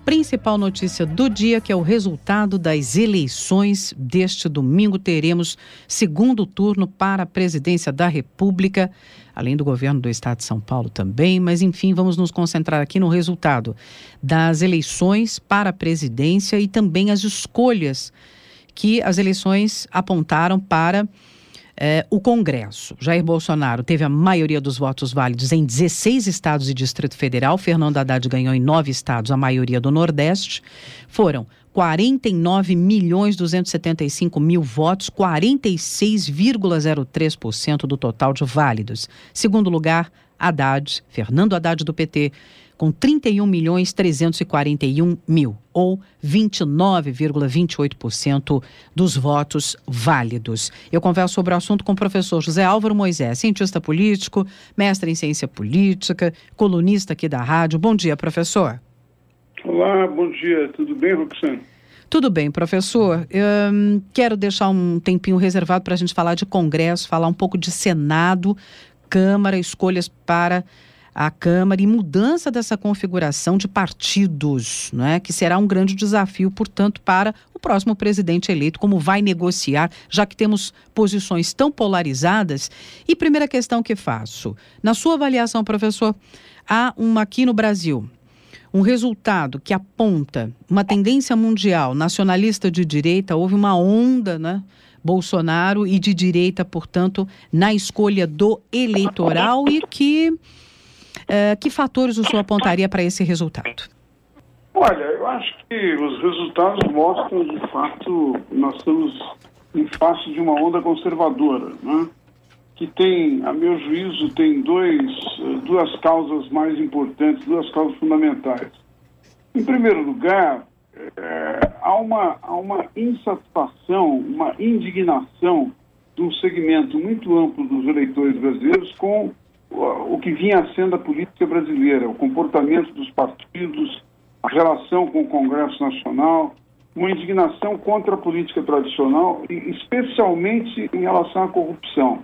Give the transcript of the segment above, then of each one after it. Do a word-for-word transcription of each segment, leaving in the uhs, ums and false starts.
principal notícia do dia, que é o resultado das eleições deste domingo. Teremos segundo turno para a presidência da República, além do governo do estado de São Paulo também, mas enfim, vamos nos concentrar aqui no resultado das eleições para a presidência e também as escolhas que as eleições apontaram para eh, o Congresso. Jair Bolsonaro teve a maioria dos votos válidos em dezesseis estados e Distrito Federal. Fernando Haddad ganhou em nove estados, a maioria do Nordeste. Foram quarenta e nove milhões duzentos e setenta e cinco mil votos, quarenta e seis vírgula zero três por cento do total de válidos. Segundo lugar, Haddad, Fernando Haddad do P T, com trinta e um milhões trezentos e quarenta e um mil, ou vinte e nove vírgula vinte e oito por cento dos votos válidos. Eu converso sobre o assunto com o professor José Álvaro Moisés, cientista político, mestre em ciência política, colunista aqui da rádio. Bom dia, professor. Olá, bom dia. Tudo bem, Roxane? Tudo bem, professor. Eu quero deixar um tempinho reservado para a gente falar de Congresso, falar um pouco de Senado, Câmara, escolhas para a Câmara e mudança dessa configuração de partidos, né, que será um grande desafio, portanto, para o próximo presidente eleito, como vai negociar, já que temos posições tão polarizadas. E primeira questão que faço, na sua avaliação, professor, há uma aqui no Brasil, um resultado que aponta uma tendência mundial nacionalista de direita. Houve uma onda, né, Bolsonaro e de direita, portanto, na escolha do eleitoral. E que, uh, que fatores o senhor apontaria para esse resultado? Olha, eu acho que os resultados mostram, de fato, nós estamos em face de uma onda conservadora, né? Que tem, a meu juízo, tem dois, duas causas mais importantes, duas causas fundamentais. Em primeiro lugar, é, há, uma, há uma insatisfação, uma indignação de um segmento muito amplo dos eleitores brasileiros com o, o que vinha sendo a política brasileira, o comportamento dos partidos, a relação com o Congresso Nacional, uma indignação contra a política tradicional, e especialmente em relação à corrupção.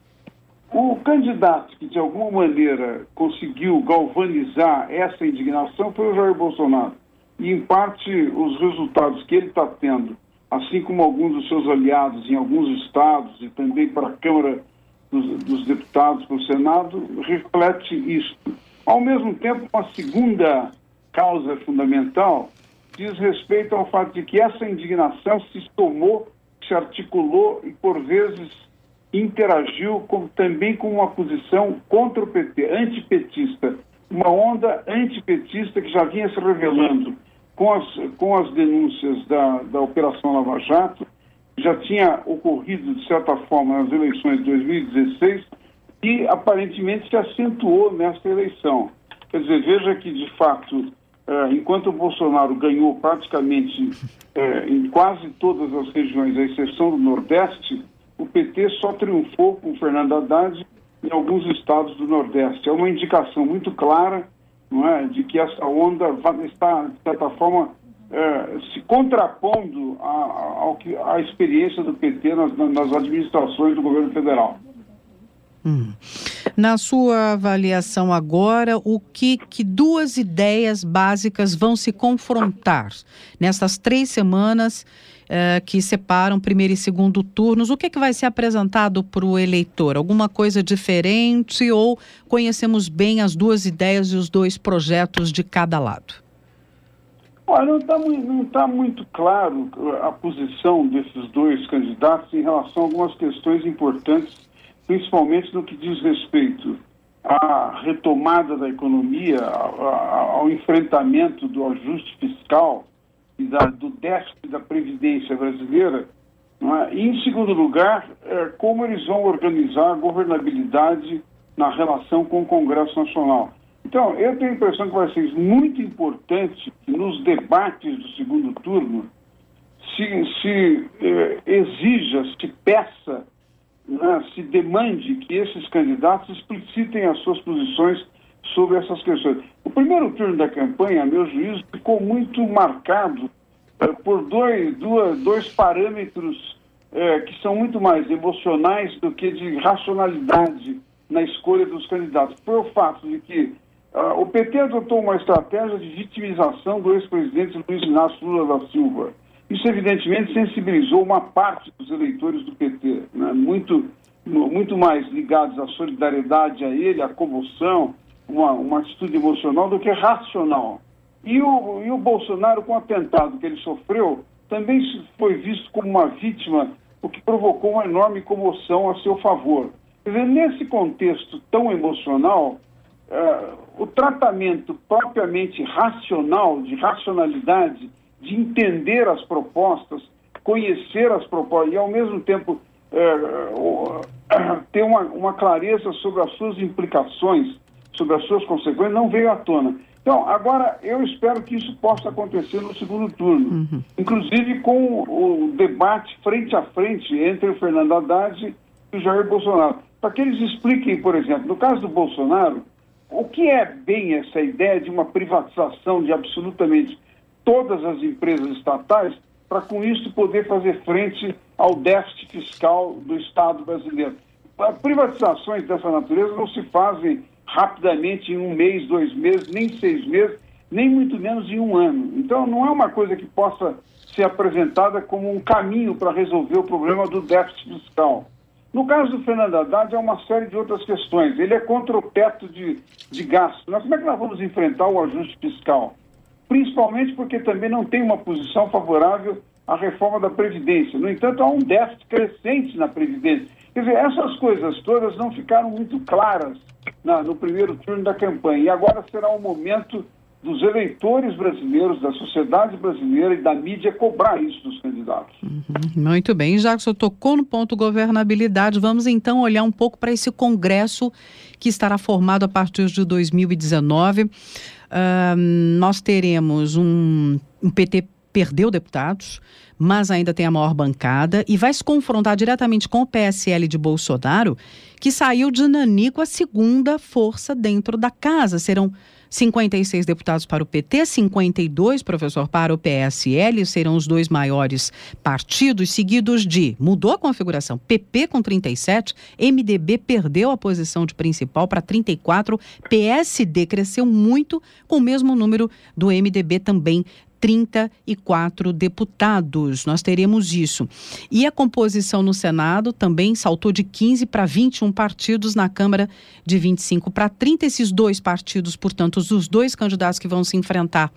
O candidato que, de alguma maneira, conseguiu galvanizar essa indignação foi o Jair Bolsonaro. E, em parte, os resultados que ele está tendo, assim como alguns dos seus aliados em alguns estados e também para a Câmara dos, dos Deputados, para o Senado, reflete isso. Ao mesmo tempo, uma segunda causa fundamental diz respeito ao fato de que essa indignação se tomou, se articulou e, por vezes, interagiu com, também com uma posição contra o P T, antipetista, uma onda antipetista que já vinha se revelando com as, com as denúncias da, da Operação Lava Jato, já tinha ocorrido, de certa forma, nas eleições de dois mil e dezesseis e aparentemente se acentuou nesta eleição. Quer dizer, veja que, de fato, eh, enquanto o Bolsonaro ganhou praticamente eh, em quase todas as regiões, à exceção do Nordeste, o P T só triunfou com o Fernando Haddad em alguns estados do Nordeste. É uma indicação muito clara, não é, de que essa onda vai, está, de certa forma, é, se contrapondo à, ao que, à experiência do P T nas, nas administrações do governo federal. Hum. Na sua avaliação agora, o que, que duas ideias básicas vão se confrontar nessas três semanas Uh, que separam primeiro e segundo turnos? O que, que vai ser apresentado para o eleitor? Alguma coisa diferente ou conhecemos bem as duas ideias e os dois projetos de cada lado? Olha, não está não tá muito claro a posição desses dois candidatos em relação a algumas questões importantes, principalmente no que diz respeito à retomada da economia, ao enfrentamento do ajuste fiscal e da, do déficit da Previdência brasileira, não é? E, em segundo lugar, é, como eles vão organizar a governabilidade na relação com o Congresso Nacional. Então, eu tenho a impressão que vai ser muito importante que nos debates do segundo turno se, se eh, exija, se peça, né, se demande que esses candidatos explicitem as suas posições sobre essas questões. O primeiro turno da campanha, a meu juízo, ficou muito marcado eh, por dois, duas, dois parâmetros eh, que são muito mais emocionais do que de racionalidade na escolha dos candidatos. Foi o fato de que uh, o P T adotou uma estratégia de vitimização do ex-presidente Luiz Inácio Lula da Silva. Isso, evidentemente, sensibilizou uma parte dos eleitores do P T, né? muito, muito mais ligados à solidariedade a ele, à comoção, uma, uma atitude emocional do que racional. E o, e o Bolsonaro, com o atentado que ele sofreu, também foi visto como uma vítima, o que provocou uma enorme comoção a seu favor. Quer dizer, nesse contexto tão emocional, uh, o tratamento propriamente racional, de racionalidade, de entender as propostas, conhecer as propostas e, ao mesmo tempo, uh, uh, ter uma, uma clareza sobre as suas implicações, sobre as suas consequências, não veio à tona. Então, agora, eu espero que isso possa acontecer no segundo turno, uhum. inclusive com o debate frente a frente entre o Fernando Haddad e o Jair Bolsonaro. Para que eles expliquem, por exemplo, no caso do Bolsonaro, o que é bem essa ideia de uma privatização de absolutamente todas as empresas estatais, para com isso poder fazer frente ao déficit fiscal do Estado brasileiro. Privatizações dessa natureza não se fazem rapidamente em um mês, dois meses, nem seis meses, nem muito menos em um ano. Então não é uma coisa que possa ser apresentada como um caminho para resolver o problema do déficit fiscal. No caso do Fernando Haddad, há uma série de outras questões. Ele é contra o teto de, de gasto. Mas como é que nós vamos enfrentar o ajuste fiscal? Principalmente porque também não tem uma posição favorável à reforma da Previdência. No entanto, há um déficit crescente na Previdência. Quer dizer, essas coisas todas não ficaram muito claras na, no primeiro turno da campanha. E agora será o momento dos eleitores brasileiros, da sociedade brasileira e da mídia cobrar isso dos candidatos. Uhum, muito bem. Já que o senhor tocou no ponto governabilidade, vamos então olhar um pouco para esse Congresso que estará formado a partir de dois mil e dezenove. Uh, nós teremos um, um P T perdeu deputados, mas ainda tem a maior bancada e vai se confrontar diretamente com o P S L de Bolsonaro, que saiu de nanico a segunda força dentro da casa. Serão cinquenta e seis deputados para o P T, cinquenta e dois, professor, para o P S L, serão os dois maiores partidos, seguidos de, mudou a configuração, P P com trinta e sete, M D B perdeu a posição de principal para trinta e quatro, P S D cresceu muito, com o mesmo número do M D B também, trinta e quatro deputados. Nós teremos isso. E a composição no Senado também saltou de quinze para vinte e um partidos, na Câmara de vinte e cinco para trinta. Esses dois partidos, portanto, os dois candidatos que vão se enfrentar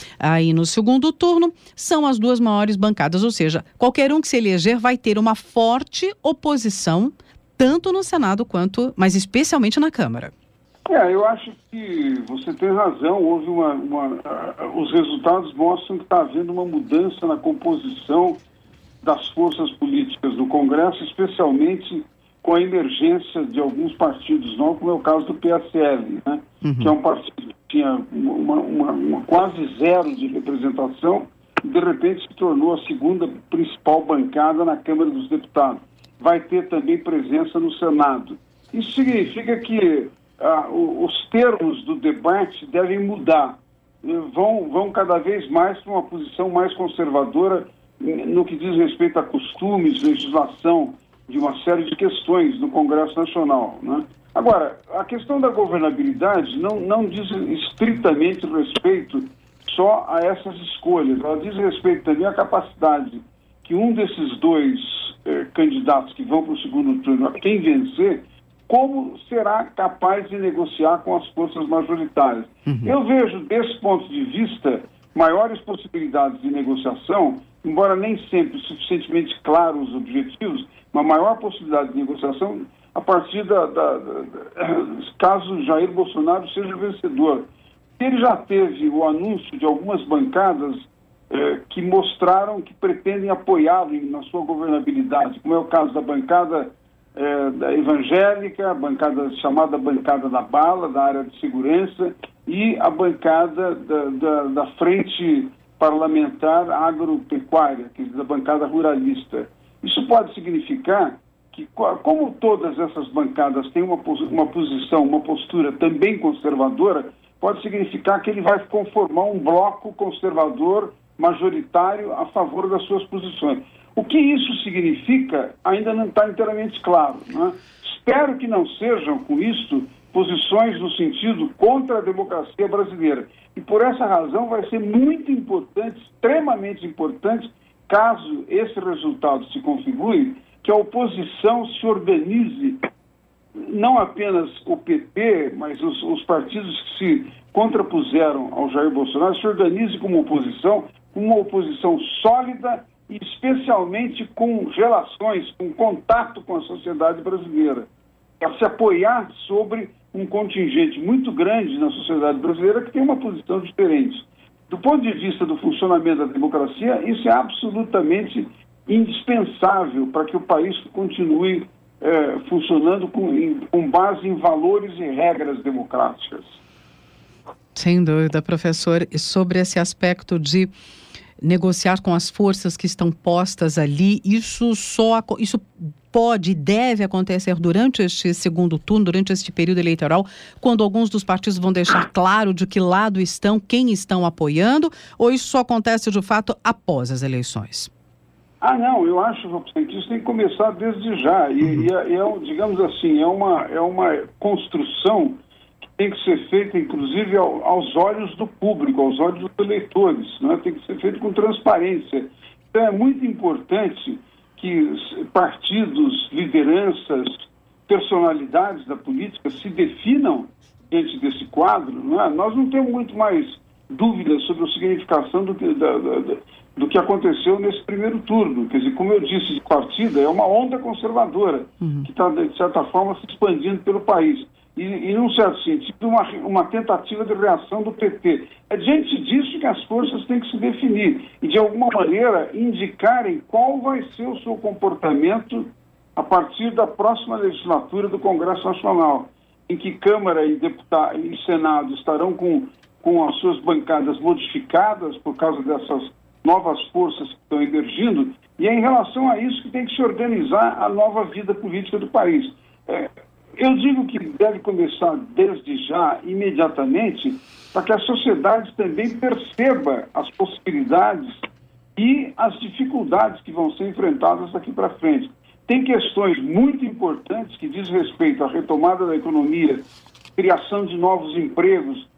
aí no segundo turno, são as duas maiores bancadas. Ou seja, qualquer um que se eleger vai ter uma forte oposição, tanto no Senado quanto, mas especialmente na Câmara. É, eu acho que você tem razão. Houve uma, uma uh, os resultados mostram que está havendo uma mudança na composição das forças políticas do Congresso, especialmente com a emergência de alguns partidos novos, como é o caso do P S L, né? Uhum. Que é um partido que tinha uma, uma, uma quase zero de representação e, de repente, se tornou a segunda principal bancada na Câmara dos Deputados. Vai ter também presença no Senado. Isso significa que Ah, os termos do debate devem mudar, vão, vão cada vez mais para uma posição mais conservadora no que diz respeito a costumes, legislação, de uma série de questões no Congresso Nacional, né? Agora, a questão da governabilidade não, não diz estritamente respeito só a essas escolhas, ela diz respeito também à capacidade que um desses dois eh, candidatos que vão para o segundo turno, quem vencer, como será capaz de negociar com as forças majoritárias. Uhum. Eu vejo, desse ponto de vista, maiores possibilidades de negociação, embora nem sempre suficientemente claros os objetivos, uma maior possibilidade de negociação a partir da, da, da, da caso Jair Bolsonaro seja vencedor. Ele já teve o anúncio de algumas bancadas eh, que mostraram que pretendem apoiá-lo na sua governabilidade, como é o caso da bancada É, da evangélica, a bancada chamada bancada da bala, da área de segurança, e a bancada da, da, da frente parlamentar agropecuária, que é a bancada ruralista. Isso pode significar que, como todas essas bancadas têm uma, uma posição, uma postura também conservadora, pode significar que ele vai conformar um bloco conservador majoritário a favor das suas posições. O que isso significa ainda não está inteiramente claro, né? Espero que não sejam, com isso, posições no sentido contra a democracia brasileira. E por essa razão vai ser muito importante, extremamente importante, caso esse resultado se configure, que a oposição se organize, não apenas o P T, mas os, os partidos que se contrapuseram ao Jair Bolsonaro, se organize como oposição, uma oposição sólida e especialmente com relações, com contato com a sociedade brasileira, para se apoiar sobre um contingente muito grande na sociedade brasileira que tem uma posição diferente. Do ponto de vista do funcionamento da democracia, isso é absolutamente indispensável para que o país continue é, funcionando com, em, com base em valores e regras democráticas. Sem dúvida, professor. E sobre esse aspecto de negociar com as forças que estão postas ali, isso só isso pode e deve acontecer durante este segundo turno, durante este período eleitoral, quando alguns dos partidos vão deixar claro de que lado estão, quem estão apoiando, ou isso só acontece de fato após as eleições? Ah, não, eu acho que isso tem que começar desde já. E, uhum. e, é, é, digamos assim, é uma, é uma construção que tem que ser feita, inclusive, ao, aos olhos do público, aos olhos dos eleitores, né? Tem que ser feito com transparência. Então é muito importante que partidos, lideranças, personalidades da política se definam diante desse quadro. Não é? Nós não temos muito mais dúvidas sobre a significação do que, da, da, do que aconteceu nesse primeiro turno. Quer dizer, como eu disse de partida, é uma onda conservadora uhum. que está, de certa forma, se expandindo pelo país. E, e num certo sentido, uma, uma tentativa de reação do P T. É diante disso que as forças têm que se definir e, de alguma maneira, indicarem qual vai ser o seu comportamento a partir da próxima legislatura do Congresso Nacional, em que Câmara e, Deputado, e Senado estarão com, com as suas bancadas modificadas por causa dessas novas forças que estão emergindo, e é em relação a isso que tem que se organizar a nova vida política do país. É, Eu digo que deve começar desde já, imediatamente, para que a sociedade também perceba as possibilidades e as dificuldades que vão ser enfrentadas daqui para frente. Tem questões muito importantes que diz respeito à retomada da economia, criação de novos empregos,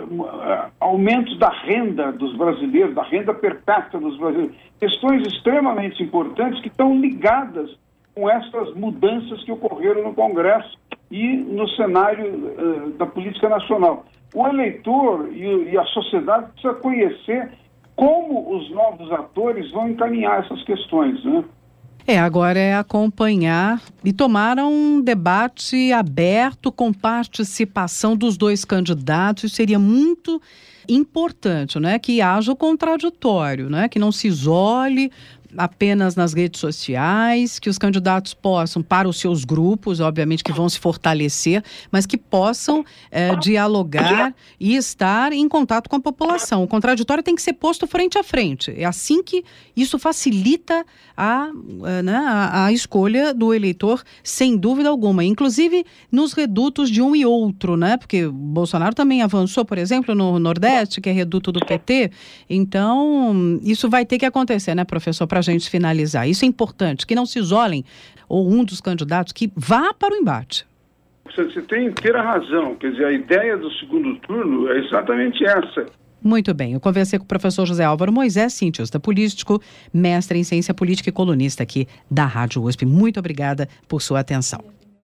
aumento da renda dos brasileiros, da renda per capita dos brasileiros. Questões extremamente importantes que estão ligadas com essas mudanças que ocorreram no Congresso e no cenário uh, da política nacional. O eleitor e, e a sociedade precisa conhecer como os novos atores vão encaminhar essas questões, né? É, agora é acompanhar e tomar um debate aberto com participação dos dois candidatos. Isso seria muito importante, né? Que haja o contraditório, né? Que não se isole apenas nas redes sociais, que os candidatos possam, para os seus grupos, obviamente que vão se fortalecer, mas que possam é, dialogar e estar em contato com a população. O contraditório tem que ser posto frente a frente. É assim que isso facilita a, né, a, a escolha do eleitor, sem dúvida alguma. Inclusive nos redutos de um e outro, né? Porque o Bolsonaro também avançou, por exemplo, no Nordeste, que é reduto do P T. Então, isso vai ter que acontecer, né, professor, para a gente finalizar. Isso é importante, que não se isolem, ou um dos candidatos que vá para o embate. Você tem inteira razão. Quer dizer, a ideia do segundo turno é exatamente essa. Muito bem. Eu conversei com o professor José Álvaro Moisés, cientista político, mestre em ciência política e colunista aqui da Rádio U S P. Muito obrigada por sua atenção.